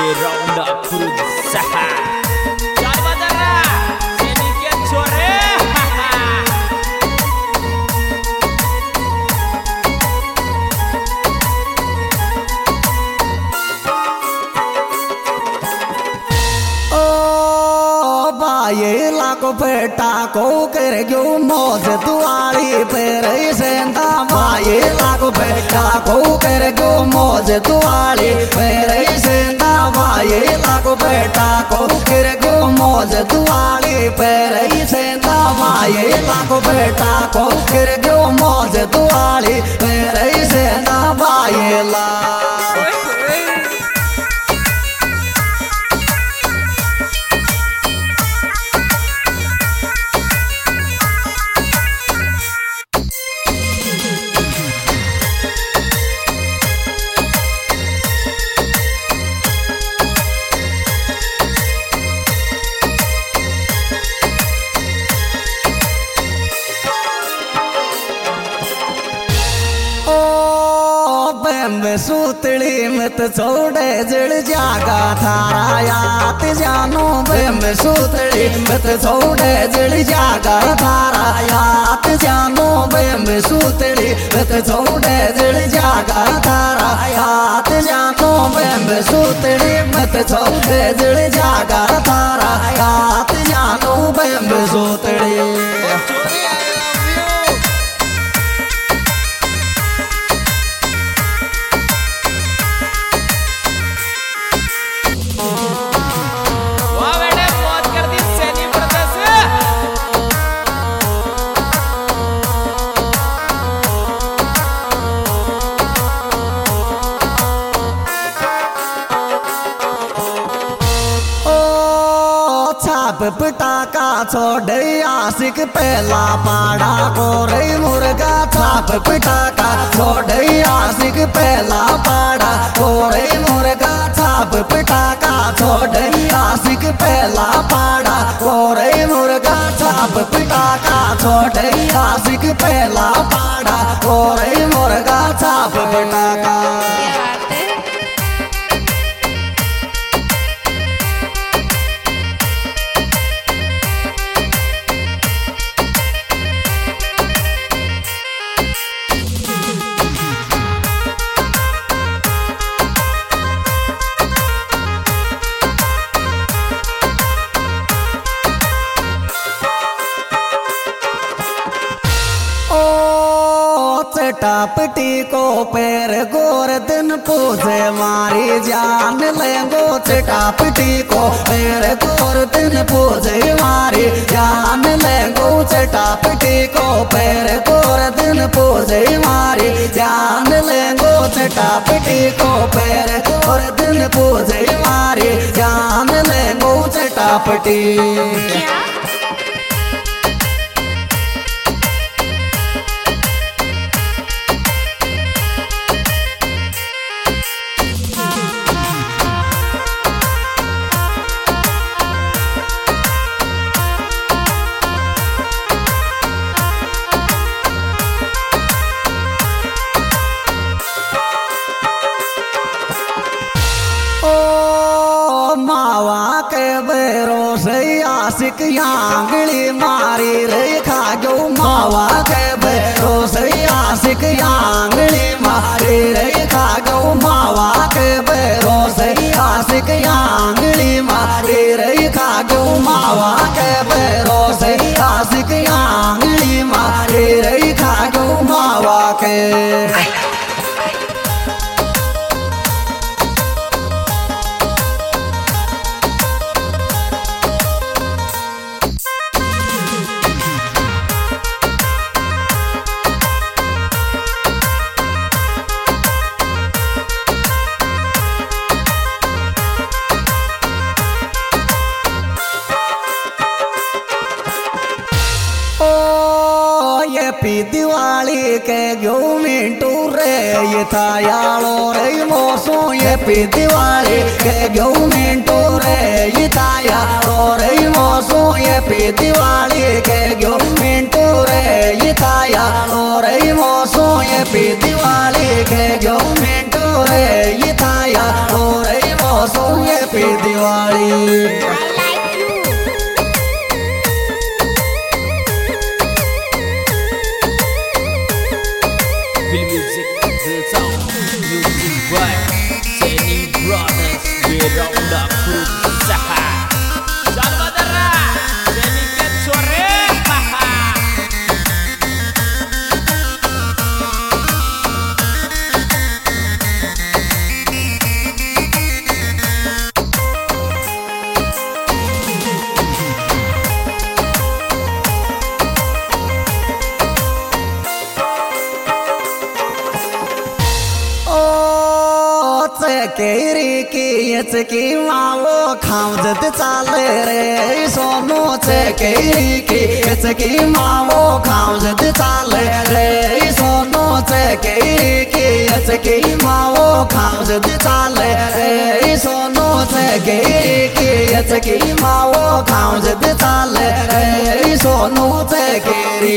Raunda Kurzaha Jangan badara sedikit sore ये लाको बेटा को कर गयो मौज दुआरी पर सेंदा भाई लाको बेटा को कर गयो मौज दुआरी पर सेंदा भाई लाको बेटा को कर गयो मौज दुआरी पर सेंदा भाई लाको बेटा को कर गयो मौज दुआरी पर सेंदा भाई ला सूतड़ी मत छोड़े जड़ जागा थारा याद जानो बेम सूतड़ी मत छोड़े जड़ जागा थारा याद जानो बेम सूतड़ी मत छोड़े जड़ जागा थारा याद जानो बेम सूतड़ी मत छोड़े जड़ जागा थारा याद जानो बेम सूतड़ी पटाका छोड़े आशिक पहला पाड़ा को रे मुर्गा छाप पटाका छोड़े आशिक पहला पाड़ा को रे मुर्गा छाप पटाका छोड़े आशिक पहला पाड़ा को रे मुर्गा छाप पटाका छोड़े आशिक पहला पाड़ा को रे मुर्गा छाप पटाका चटापटी को पैर गोर दिन पूजे मारी जान लेंगो चटापटी को पैर गोर दिन पूजे मारी जान लेंगो चटापटी को पैर गोर दिन पूजे मारी जान लेंगो चटापटी को पैर गोर दिन पूजे मारी जान लेंगो चटापटी मावा के बेरो से आशिक यांगली मारी रे खाजो मावा के बेरो से आशिक यांगली मारी रे खाजो मावा के बेरो से आशिक यांगली मारी रे खाजो मावा के बेरो से आशिक यांगली मारी रे खाजो मावा के दिवाली के गयो मिंटू रे ये था यालो रे मोसो ये दिवाली के गयो मिंटू रे ये था यालो रे मोसो ये दिवाली के गयो मिंटू रे ये था यालो रे मोसो ये दिवाली के गयो मिंटू रे ये था यालो रे मोसो ये हैप्पी दिवाली। केरी की मावो खावजत चाले रे सोनू से केरी की मावो खावजत चाले रे सोनू से केरी की मावो खावजत चाले रे सोनू से केरी की मावो खावजत चाले रे सोनू से केरी।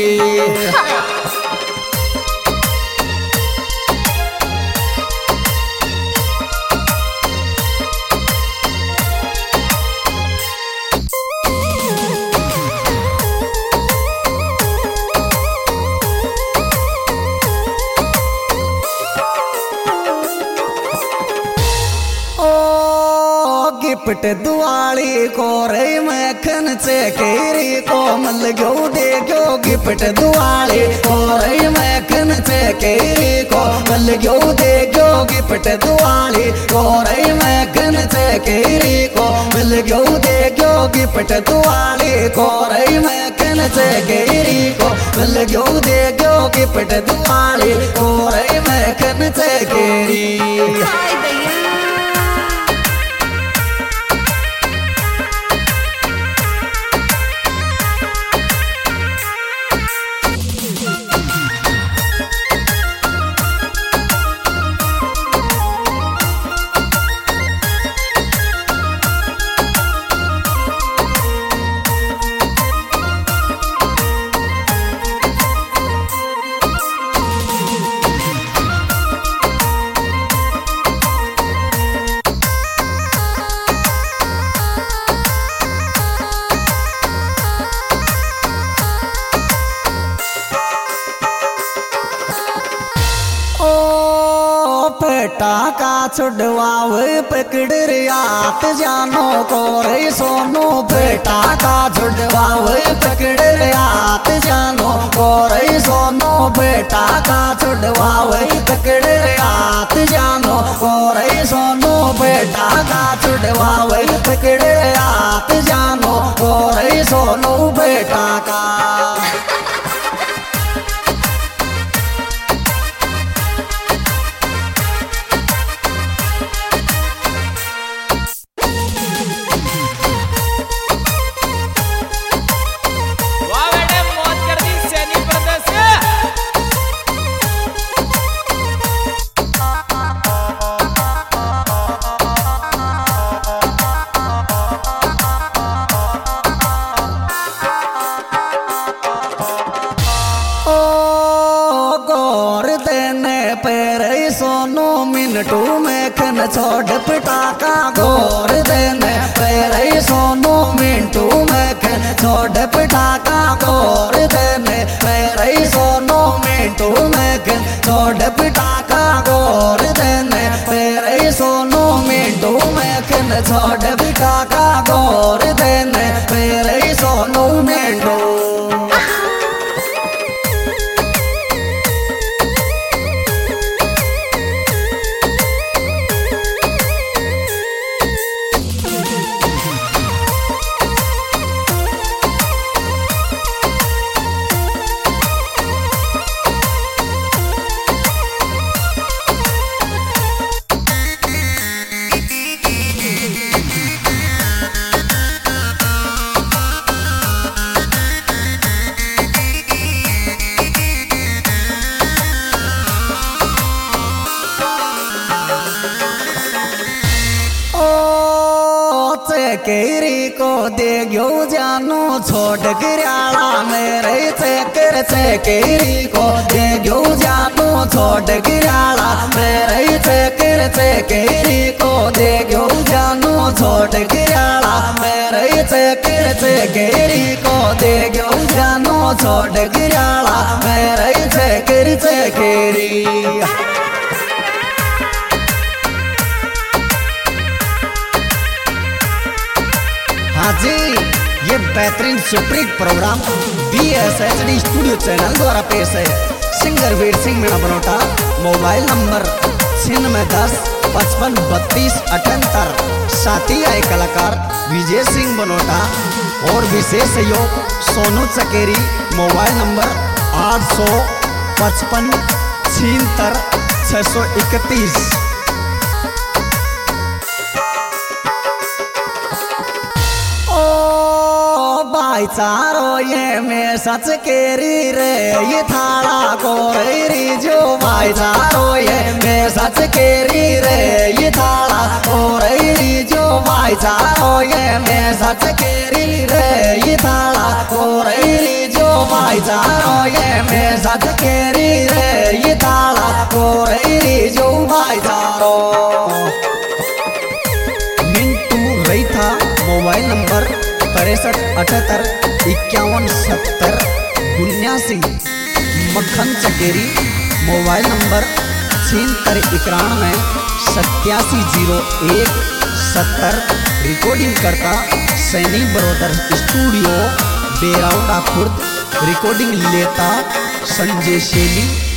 गिफ्ट दुआली को रे मैखन से केरी को मल गयो दे गयो गिफ्ट दुआली को रे मैखन से केरी को मल गयो दे गयो गिफ्ट दुआली को रे मैखन से केरी को मल गयो दे गयो गिफ्ट दुआली को रे मैखन से केरी को मल गयो दे गयो गिफ्ट दुआली को रे मैखन से केरी। टाका छुड़वावे पकड़ रियात जानो को रे सोनू बेटा का छुड़वावे पकड़ रियात जानो को रे सोनू बेटा का छुड़वावे पकड़ रियात जानो को रे सोनू बेटा का छुड़वावे पकड़ रियात जानो को रे सोनू बेटा का। सोनू मिनटू में खन छोड़ पटाका गोर देने पेरे सोनू मिनटू में खन छोड़ पटाका गोर देने पेरे सोनू मिनटू में खन छोड़ पटाका गोर देने पेरे सोनू मिनटू में खन छोड़ पटाका गोर देने पेरे सोनू मिनटू। जानो छोड़ गिराला मेरे चेकर चेकेरी को दे गो जानो छोड़ गिराला मेरे चेकर चेकेरी को दे गो जानो छोड़ गिराला मेरे चेकर चेकेरी को दे गो जानो छोड़ गिराला मेरे चेकर चेकेरी। हाँ जी, ये बेहतरीन superhit program BSHD studio channel द्वारा पेश है। Singer Veer Singh Meena Banota, mobile number 9610 55 32 78। साथी आए कलाकार विजय सिंह बनोटा और विशेष सहयोग सोनू चकेरी, मोबाइल नंबर 855 76 631। भाईचारो ये में सच केरी रे ये थाड़ा को रे जो भाईचारो ये में सच केरी रे ये थाड़ा को रे जो भाईचारो ये में सच केरी रे ये थाड़ा को रे जो भाईचारो ये में सच केरी रे ये थाड़ा को रे जो भाईचारो। मिंटू रही था, मोबाइल नंबर 63 78 51 70 79। मक्खन चकेरी, मोबाइल नंबर 76 91 8701 70। रिकॉर्डिंग करता Saini brother studio Beraunda Khurd. Recording लेता संजय शेली।